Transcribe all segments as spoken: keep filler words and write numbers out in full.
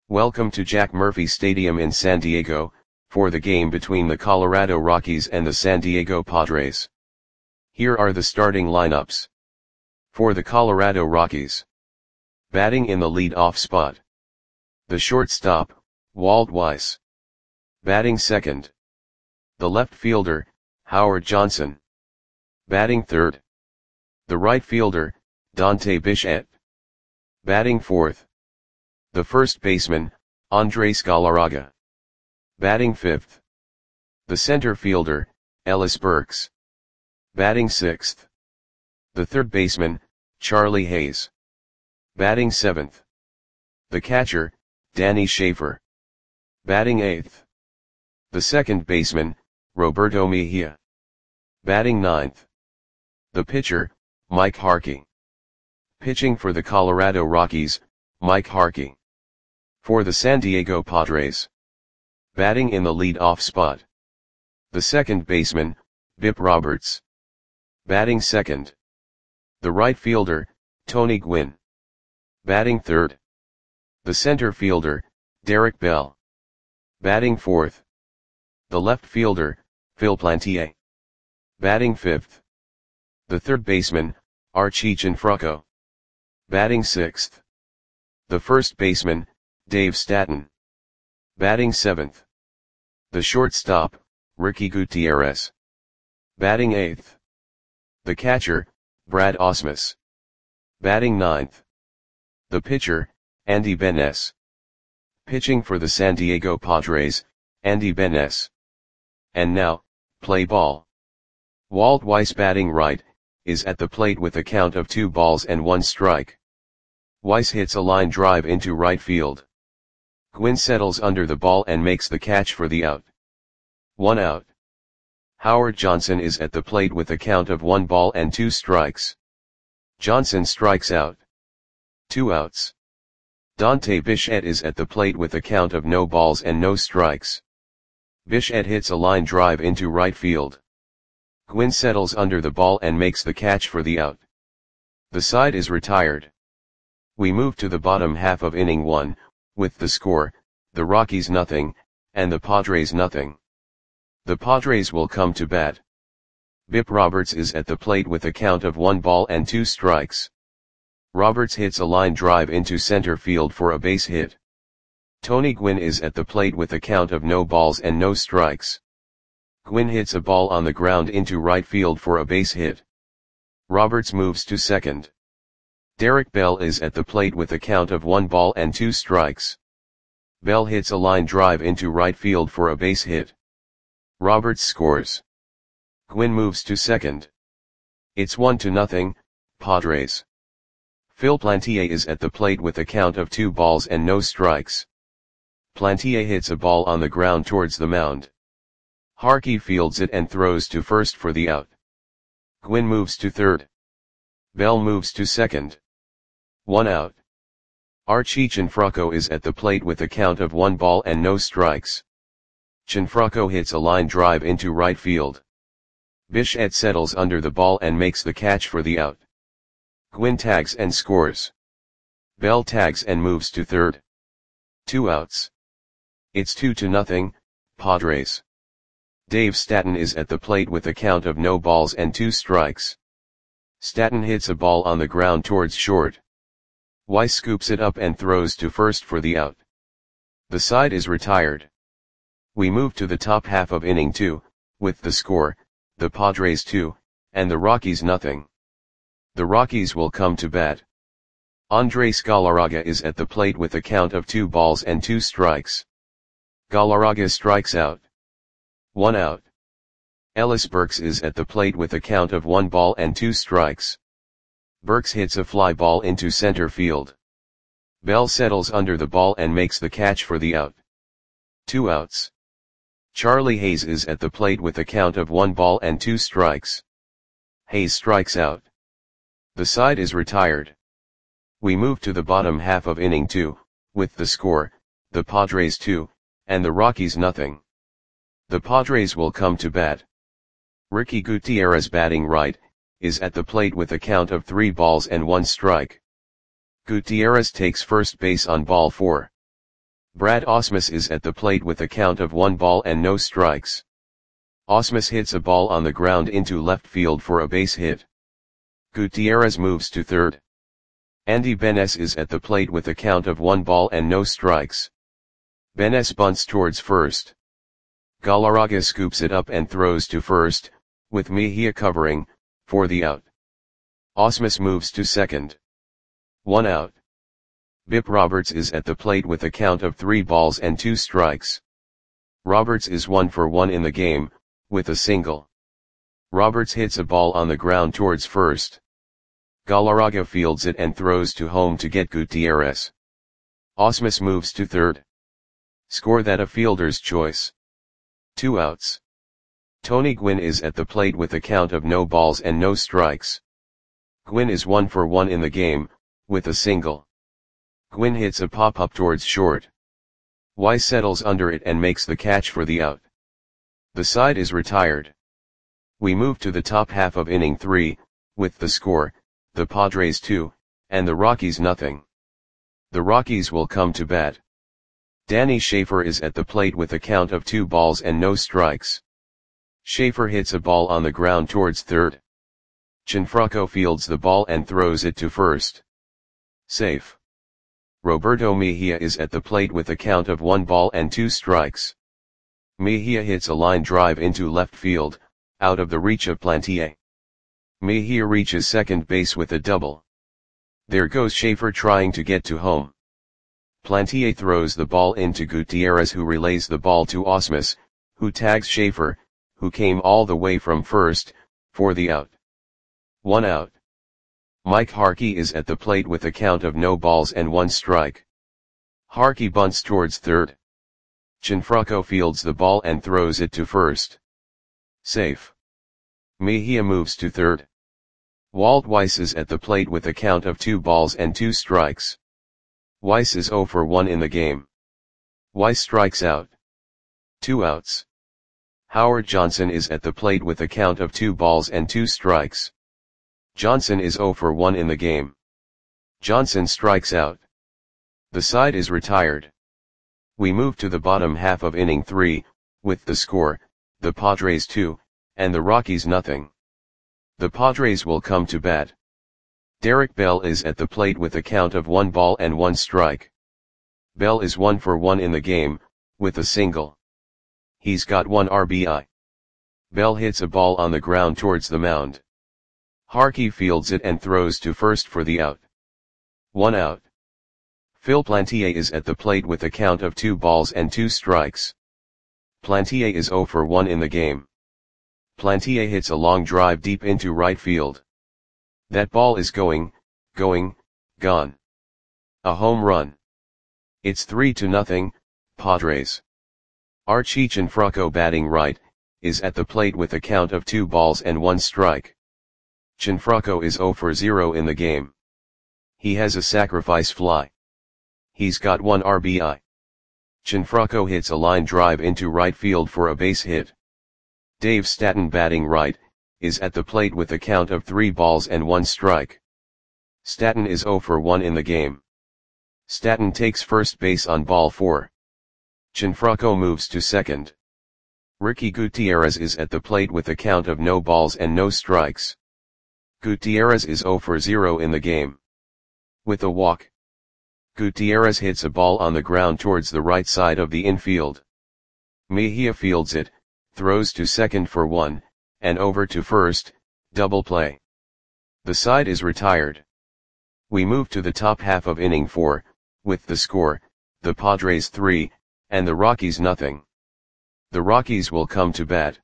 Welcome to Jack Murphy Stadium in San Diego, for the game between the Colorado Rockies and the San Diego Padres. Here are the starting lineups. For the Colorado Rockies. Batting in the lead-off spot. The shortstop, Walt Weiss. Batting second. The left fielder, Howard Johnson. Batting third. The right fielder, Dante Bichette. Batting fourth. The first baseman, Andres Galarraga. Batting fifth. The center fielder, Ellis Burks. Batting sixth. The third baseman, Charlie Hayes. Batting seventh. The catcher, Danny Schaefer. Batting eighth. The second baseman, Roberto Mejia. Batting ninth. The pitcher, Mike Harkey. Pitching for the Colorado Rockies, Mike Harkey. For the San Diego Padres. Batting in the lead-off spot. The second baseman, Bip Roberts. Batting second. The right fielder, Tony Gwynn. Batting third. The center fielder, Derek Bell. Batting fourth. The left fielder, Phil Plantier. Batting fifth. The third baseman, Archie Cianfrocco. Batting sixth. The first baseman, Dave Staton. Batting seventh. The shortstop, Ricky Gutierrez. Batting eighth. The catcher, Brad Ausmus. Batting ninth. The pitcher, Andy Benes. Pitching for the San Diego Padres, Andy Benes. And now, play ball. Walt Weiss batting right, is at the plate with a count of two balls and one strike. Weiss hits a line drive into right field. Gwynn settles under the ball and makes the catch for the out. One out. Howard Johnson is at the plate with a count of one ball and two strikes. Johnson strikes out. Two outs. Dante Bichette is at the plate with a count of no balls and no strikes. Bichette hits a line drive into right field. Gwynn settles under the ball and makes the catch for the out. The side is retired. We move to the bottom half of inning one, with the score, the Rockies nothing, and the Padres nothing. The Padres will come to bat. Bip Roberts is at the plate with a count of one ball and two strikes. Roberts hits a line drive into center field for a base hit. Tony Gwynn is at the plate with a count of no balls and no strikes. Gwynn hits a ball on the ground into right field for a base hit. Roberts moves to second. Derek Bell is at the plate with a count of one ball and two strikes. Bell hits a line drive into right field for a base hit. Roberts scores. Gwynn moves to second. It's one to nothing, Padres. Phil Plantier is at the plate with a count of two balls and no strikes. Plantier hits a ball on the ground towards the mound. Harkey fields it and throws to first for the out. Gwynn moves to third. Bell moves to second. One out. Archie Cianfrocco is at the plate with a count of one ball and no strikes. Cianfrocco hits a line drive into right field. Bichette settles under the ball and makes the catch for the out. Gwynn tags and scores. Bell tags and moves to third. Two outs. It's two to nothing, Padres. Dave Staton is at the plate with a count of no balls and two strikes. Staton hits a ball on the ground towards short. Weiss scoops it up and throws to first for the out. The side is retired. We move to the top half of inning two, with the score, the Padres two, and the Rockies nothing. The Rockies will come to bat. Andres Galarraga is at the plate with a count of two balls and two strikes. Galarraga strikes out. One out. Ellis Burks is at the plate with a count of one ball and two strikes. Burks hits a fly ball into center field. Bell settles under the ball and makes the catch for the out. Two outs. Charlie Hayes is at the plate with a count of one ball and two strikes. Hayes strikes out. The side is retired. We move to the bottom half of inning two, with the score, the Padres two, and the Rockies nothing. The Padres will come to bat. Ricky Gutierrez batting right, is at the plate with a count of three balls and one strike. Gutierrez takes first base on ball four. Brad Ausmus is at the plate with a count of one ball and no strikes. Ausmus hits a ball on the ground into left field for a base hit. Gutierrez moves to third. Andy Benes is at the plate with a count of one ball and no strikes. Benes bunts towards first. Galarraga scoops it up and throws to first, with Mejia covering, for the out. Ausmus moves to second. One out. Bip Roberts is at the plate with a count of three balls and two strikes. Roberts is one for one in the game, with a single. Roberts hits a ball on the ground towards first. Galarraga fields it and throws to home to get Gutierrez. Ausmus moves to third. Score that a fielder's choice. Two outs. Tony Gwynn is at the plate with a count of no balls and no strikes. Gwynn is one for one in the game, with a single. Gwynn hits a pop-up towards short. Weiss settles under it and makes the catch for the out. The side is retired. We move to the top half of inning three, with the score, the Padres two, and the Rockies nothing. The Rockies will come to bat. Danny Schaefer is at the plate with a count of two balls and no strikes. Schaefer hits a ball on the ground towards third. Gianfranco fields the ball and throws it to first. Safe. Roberto Mejia is at the plate with a count of one ball and two strikes. Mejia hits a line drive into left field, out of the reach of Plantier. Mejia reaches second base with a double. There goes Schaefer trying to get to home. Plantier throws the ball into Gutierrez, who relays the ball to Ausmus, who tags Schaefer, who came all the way from first, for the out. One out. Mike Harkey is at the plate with a count of no balls and one strike. Harkey bunts towards third. Gianfranco fields the ball and throws it to first. Safe. Mejia moves to third. Walt Weiss is at the plate with a count of two balls and two strikes. Weiss is zero for one in the game. Weiss strikes out. Two outs. Howard Johnson is at the plate with a count of two balls and two strikes. Johnson is zero for one in the game. Johnson strikes out. The side is retired. We move to the bottom half of inning three, with the score, the Padres two, and the Rockies nothing. The Padres will come to bat. Derek Bell is at the plate with a count of one ball and one strike. Bell is one for one in the game, with a single. He's got one R B I. Bell hits a ball on the ground towards the mound. Harkey fields it and throws to first for the out. One out. Phil Plantier is at the plate with a count of two balls and two strikes. Plantier is zero for one in the game. Plantier hits a long drive deep into right field. That ball is going, going, gone. A home run. It's three to nothing, Padres. Archie Gianfranco, batting right, is at the plate with a count of two balls and one strike. Gianfranco is zero for zero in the game. He has a sacrifice fly. He's got one R B I. Gianfranco hits a line drive into right field for a base hit. Dave Stanton, batting right, is at the plate with a count of three balls and one strike. Stanton is zero for one in the game. Stanton takes first base on ball four. Gianfranco moves to second. Ricky Gutierrez is at the plate with a count of no balls and no strikes. Gutierrez is zero for zero in the game. With a walk. Gutierrez hits a ball on the ground towards the right side of the infield. Mejia fields it, throws to second for one, and over to first, double play. The side is retired. We move to the top half of inning four, with the score, the Padres three, and the Rockies nothing. The Rockies will come to bat.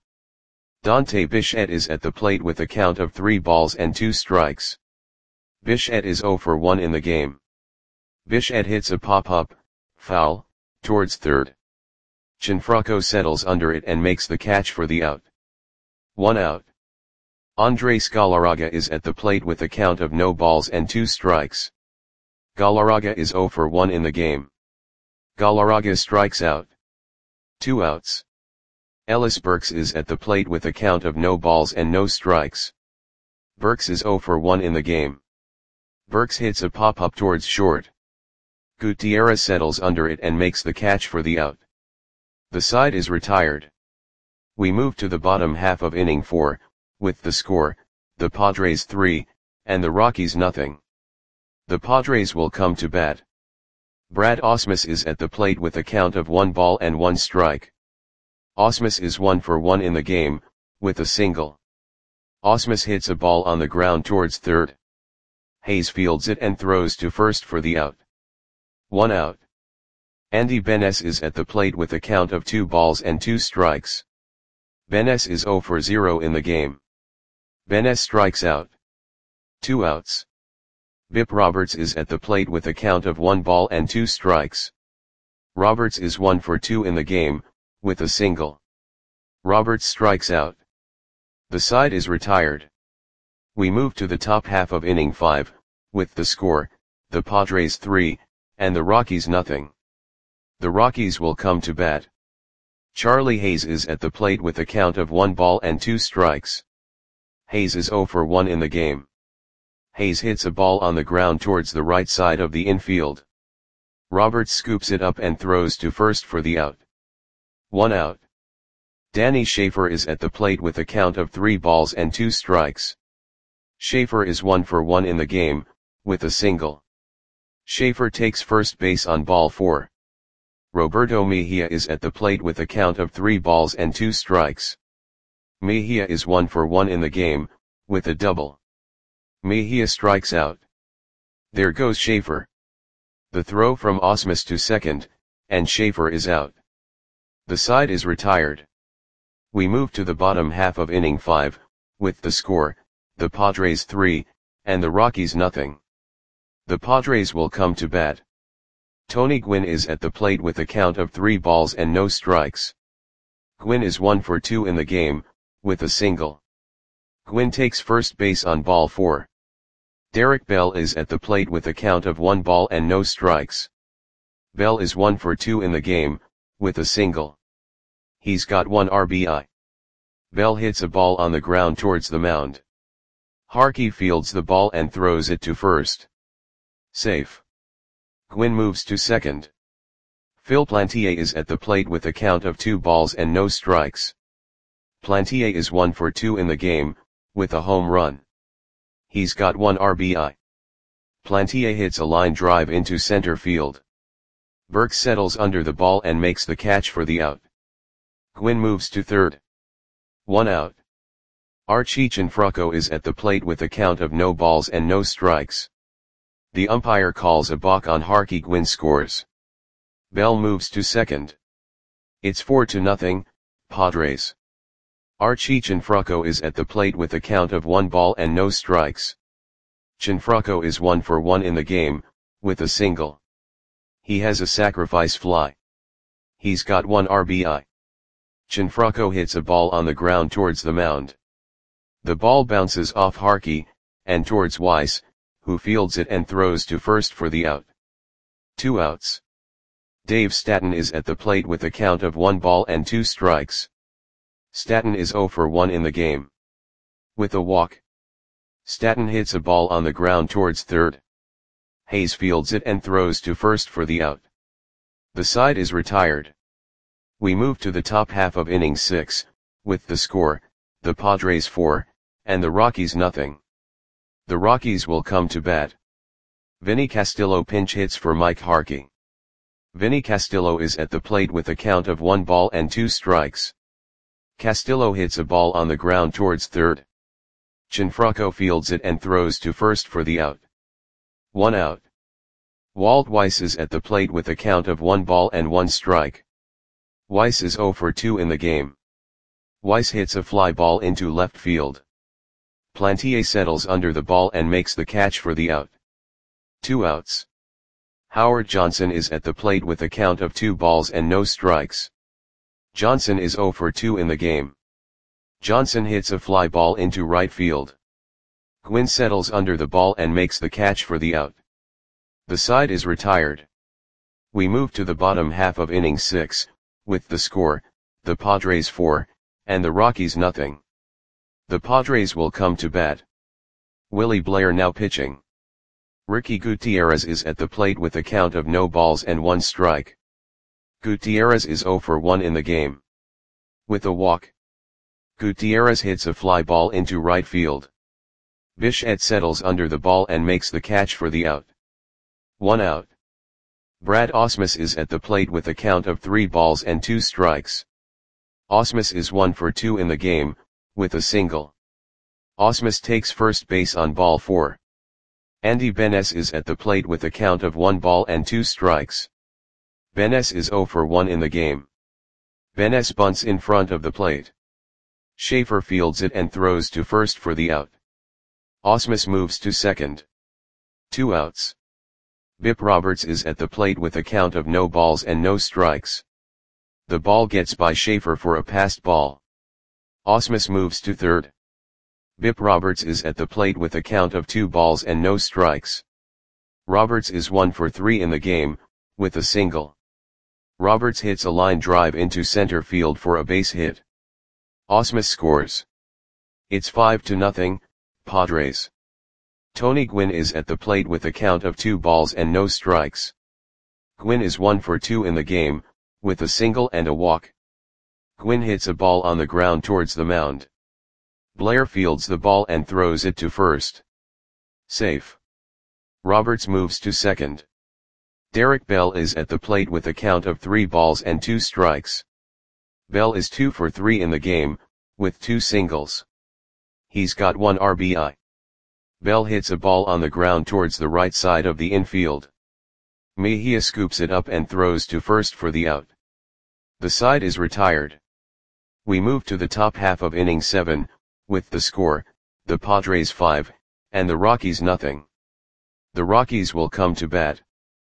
Dante Bichette is at the plate with a count of three balls and two strikes. Bichette is zero for one in the game. Bichette hits a pop-up, foul, towards third. Gianfranco settles under it and makes the catch for the out. One out. Andres Galarraga is at the plate with a count of no balls and two strikes. Galarraga is zero for one in the game. Galarraga strikes out. Two outs. Ellis Burks is at the plate with a count of no balls and no strikes. Burks is zero for one in the game. Burks hits a pop-up towards short. Gutierrez settles under it and makes the catch for the out. The side is retired. We move to the bottom half of inning four, with the score, the Padres three, and the Rockies nothing. The Padres will come to bat. Brad Ausmus is at the plate with a count of one ball and one strike. Ausmus is one for one in the game, with a single. Ausmus hits a ball on the ground towards third. Hayes fields it and throws to first for the out. One out. Andy Benes is at the plate with a count of two balls and two strikes. Benes is zero for zero in the game. Benes strikes out. Two outs. Bip Roberts is at the plate with a count of one ball and two strikes. Roberts is one for two in the game, with a single. Roberts strikes out. The side is retired. We move to the top half of inning five, with the score, the Padres three, and the Rockies nothing. The Rockies will come to bat. Charlie Hayes is at the plate with a count of one ball and two strikes. Hayes is zero for one in the game. Hayes hits a ball on the ground towards the right side of the infield. Roberts scoops it up and throws to first for the out. One out. Danny Schaefer is at the plate with a count of three balls and two strikes. Schaefer is one for one in the game, with a single. Schaefer takes first base on ball four. Roberto Mejia is at the plate with a count of three balls and two strikes. Mejia is one for one in the game, with a double. Mejia strikes out. There goes Schaefer. The throw from Ausmus to second, and Schaefer is out. The side is retired. We move to the bottom half of inning five, with the score, the Padres three, and the Rockies nothing. The Padres will come to bat. Tony Gwynn is at the plate with a count of three balls and no strikes. Gwynn is one for two in the game, with a single. Gwynn takes first base on ball four. Derek Bell is at the plate with a count of one ball and no strikes. Bell is one for two in the game, with a single. He's got one R B I. Bell hits a ball on the ground towards the mound. Harkey fields the ball and throws it to first. Safe. Gwynn moves to second. Phil Plantier is at the plate with a count of two balls and no strikes. Plantier is one for two in the game, with a home run. He's got one R B I. Plantier hits a line drive into center field. Burke settles under the ball and makes the catch for the out. Gwynn moves to third. One out. Archie Cianfrocco is at the plate with a count of no balls and no strikes. The umpire calls a balk on Harkey. Gwynn scores. Bell moves to second. It's four to nothing, Padres. Archie Cianfrocco is at the plate with a count of one ball and no strikes. Cianfrocco is one for one in the game, with a single. He has a sacrifice fly. He's got one R B I. Cianfrocco hits a ball on the ground towards the mound. The ball bounces off Harkey, and towards Weiss, who fields it and throws to first for the out. Two outs. Dave Statton is at the plate with a count of one ball and two strikes. Statton is zero for one in the game. With a walk. Statton hits a ball on the ground towards third. Hayes fields it and throws to first for the out. The side is retired. We move to the top half of inning six, with the score, the Padres four, and the Rockies nothing. The Rockies will come to bat. Vinny Castillo pinch hits for Mike Harkey. Vinny Castillo is at the plate with a count of one ball and two strikes. Castillo hits a ball on the ground towards third. Cianfrocco fields it and throws to first for the out. One out. Walt Weiss is at the plate with a count of one ball and one strike. Weiss is zero for two in the game. Weiss hits a fly ball into left field. Plantier settles under the ball and makes the catch for the out. Two outs. Howard Johnson is at the plate with a count of two balls and no strikes. Johnson is zero for two in the game. Johnson hits a fly ball into right field. Gwynn settles under the ball and makes the catch for the out. The side is retired. We move to the bottom half of inning six, with the score, the Padres four, and the Rockies nothing. The Padres will come to bat. Willie Blair now pitching. Ricky Gutierrez is at the plate with a count of no balls and one strike. Gutierrez is zero for one in the game. With a walk, Gutierrez hits a fly ball into right field. Bichette settles under the ball and makes the catch for the out. One out. Brad Ausmus is at the plate with a count of three balls and two strikes. Ausmus is one for two in the game, with a single. Ausmus takes first base on ball four. Andy Benes is at the plate with a count of one ball and two strikes. Benes is zero for one in the game. Benes bunts in front of the plate. Schaefer fields it and throws to first for the out. Ausmus moves to second. Two outs. Bip Roberts is at the plate with a count of no balls and no strikes. The ball gets by Schaefer for a passed ball. Ausmus moves to third. Bip Roberts is at the plate with a count of two balls and no strikes. Roberts is one for three in the game, with a single. Roberts hits a line drive into center field for a base hit. Ausmus scores. It's five to nothing, Padres. Tony Gwynn is at the plate with a count of two balls and no strikes. Gwynn is one for two in the game, with a single and a walk. Gwynn hits a ball on the ground towards the mound. Blair fields the ball and throws it to first. Safe. Roberts moves to second. Derek Bell is at the plate with a count of three balls and two strikes. Bell is two for three in the game, with two singles. He's got one R B I. Bell hits a ball on the ground towards the right side of the infield. Mejia scoops it up and throws to first for the out. The side is retired. We move to the top half of inning seven, with the score, the Padres five, and the Rockies nothing. The Rockies will come to bat.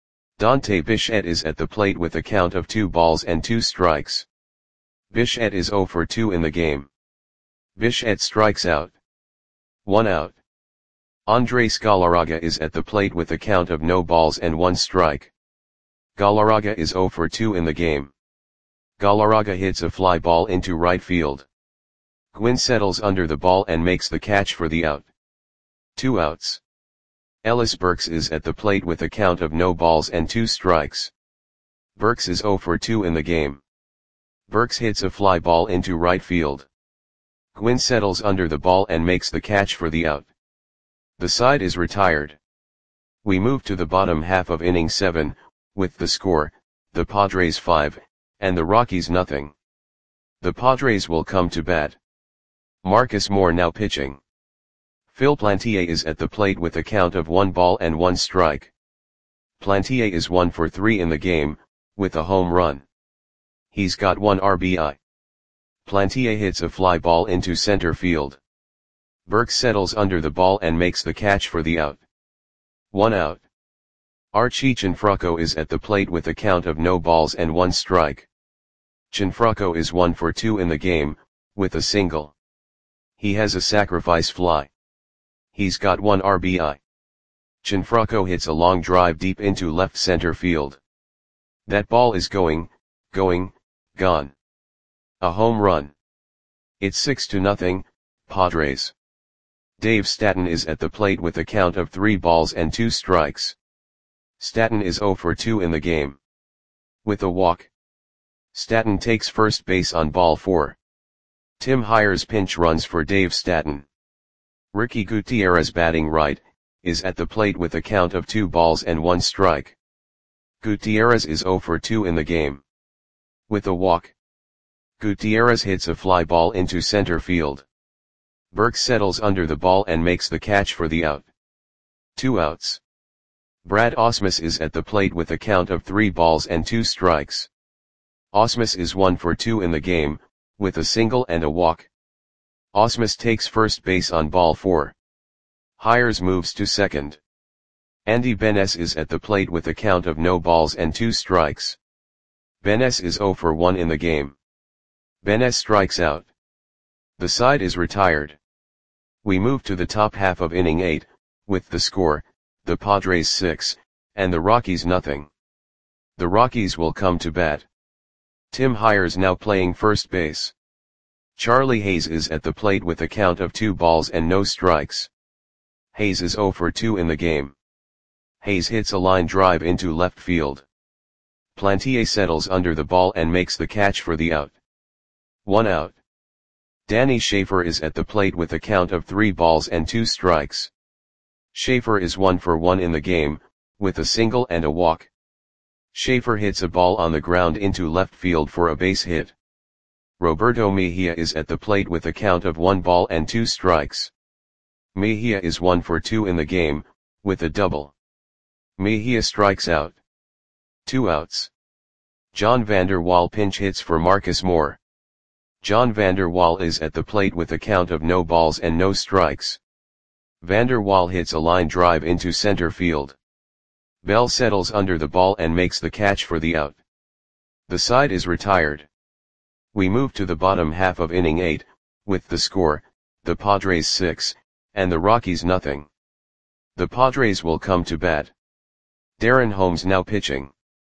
Dante Bichette is at the plate with a count of two balls and two strikes. Bichette is zero for two in the game. Bichette strikes out. One out. Andres Galarraga is at the plate with a count of no balls and one strike. Galarraga is zero for two in the game. Galarraga hits a fly ball into right field. Gwynn settles under the ball and makes the catch for the out. Two outs. Ellis Burks is at the plate with a count of no balls and two strikes. Burks is zero for two in the game. Burks hits a fly ball into right field. Gwynn settles under the ball and makes the catch for the out. The side is retired. We move to the bottom half of inning seven, with the score, the Padres five, and the Rockies nothing. The Padres will come to bat. Marcus Moore now pitching. Phil Plantier is at the plate with a count of one ball and one strike. Plantier is one for three in the game, with a home run. He's got one R B I. Plantier hits a fly ball into center field. Burks settles under the ball and makes the catch for the out. One out. Archie Cianfrocco is at the plate with a count of no balls and one strike. Cianfrocco is one for two in the game, with a single. He has a sacrifice fly. He's got one R B I. Cianfrocco hits a long drive deep into left center field. That ball is going, going, gone. A home run. It's six to nothing, Padres. Dave Stanton is at the plate with a count of three balls and two strikes. Stanton is zero for two in the game. With a walk. Stanton takes first base on ball four. Tim Hires pinch runs for Dave Stanton. Ricky Gutierrez batting right, is at the plate with a count of two balls and one strike. Gutierrez is zero for two in the game. With a walk. Gutierrez hits a fly ball into center field. Burks settles under the ball and makes the catch for the out. Two outs. Brad Ausmus is at the plate with a count of three balls and two strikes. Ausmus is one for two in the game, with a single and a walk. Ausmus takes first base on ball four. Hires moves to second. Andy Benes is at the plate with a count of no balls and two strikes. Benes is zero for one in the game. Benes strikes out. The side is retired. We move to the top half of inning eight, with the score, the Padres six, and the Rockies nothing. The Rockies will come to bat. Tim Hires now playing first base. Charlie Hayes is at the plate with a count of two balls and no strikes. Hayes is zero for two in the game. Hayes hits a line drive into left field. Plantier settles under the ball and makes the catch for the out. One out. Danny Schaefer is at the plate with a count of three balls and two strikes. Schaefer is one for one in the game, with a single and a walk. Schaefer hits a ball on the ground into left field for a base hit. Roberto Mejia is at the plate with a count of one ball and two strikes. Mejia is one for two in the game, with a double. Mejia strikes out. Two outs. John Vander Wal pinch hits for Marcus Moore. John Vander Wal is at the plate with a count of no balls and no strikes. Vander Wal hits a line drive into center field. Bell settles under the ball and makes the catch for the out. The side is retired. We move to the bottom half of inning eight, with the score, the Padres six, and the Rockies nothing. The Padres will come to bat. Darren Holmes now pitching.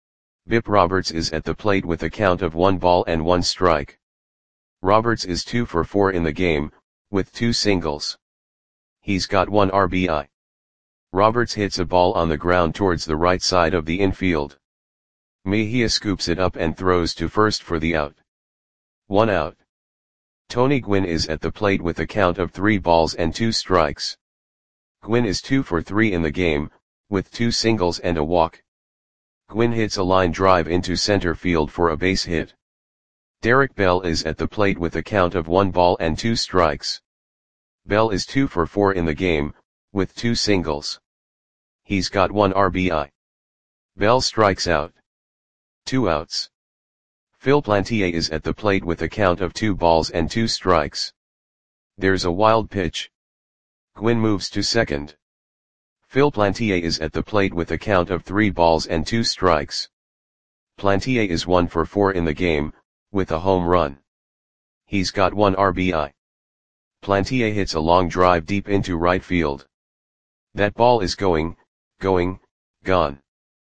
Bip Roberts is at the plate with a count of one ball and one strike. Roberts is two for four in the game, with two singles. He's got one R B I. Roberts hits a ball on the ground towards the right side of the infield. Mejia scoops it up and throws to first for the out. One out. Tony Gwynn is at the plate with a count of three balls and two strikes. Gwynn is two for three in the game, with two singles and a walk. Gwynn hits a line drive into center field for a base hit. Derek Bell is at the plate with a count of one ball and two strikes. Bell is two for four in the game, with two singles. He's got one R B I. Bell strikes out. Two outs. Phil Plantier is at the plate with a count of two balls and two strikes. There's a wild pitch. Gwynn moves to second. Phil Plantier is at the plate with a count of three balls and two strikes. Plantier is one for four in the game, with a home run. He's got one R B I. Plantier hits a long drive deep into right field. That ball is going, going, gone.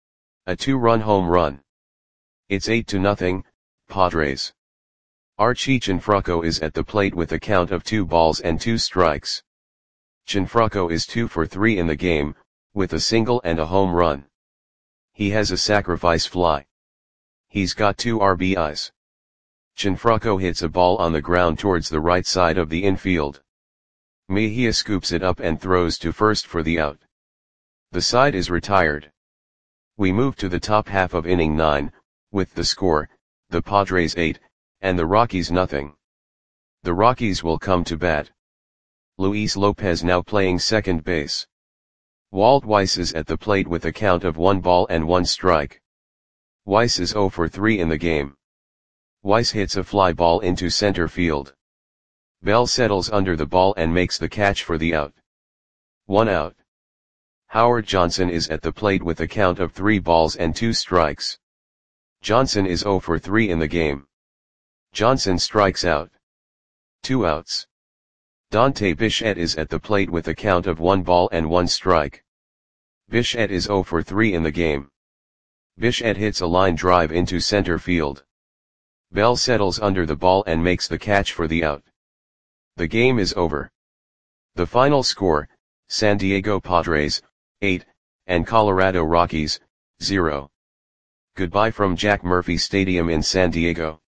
A two-run home run. It's eight to nothing, Padres. Archie Cianfrocco is at the plate with a count of two balls and two strikes. Cianfrocco is two for three in the game, with a single and a home run. He has a sacrifice fly. He's got two R B Is. Cianfrocco hits a ball on the ground towards the right side of the infield. Mejia scoops it up and throws to first for the out. The side is retired. We move to the top half of inning nine, with the score, the Padres eight, and the Rockies nothing. The Rockies will come to bat. Luis Lopez now playing second base. Walt Weiss is at the plate with a count of one ball and one strike. Weiss is zero for three in the game. Weiss hits a fly ball into center field. Bell settles under the ball and makes the catch for the out. One out. Howard Johnson is at the plate with a count of three balls and two strikes. Johnson is zero for three in the game. Johnson strikes out. Two outs. Dante Bichette is at the plate with a count of one ball and one strike. Bichette is zero for three in the game. Bichette hits a line drive into center field. Bell settles under the ball and makes the catch for the out. The game is over. The final score, San Diego Padres, eight, and Colorado Rockies, zero. Goodbye from Jack Murphy Stadium in San Diego.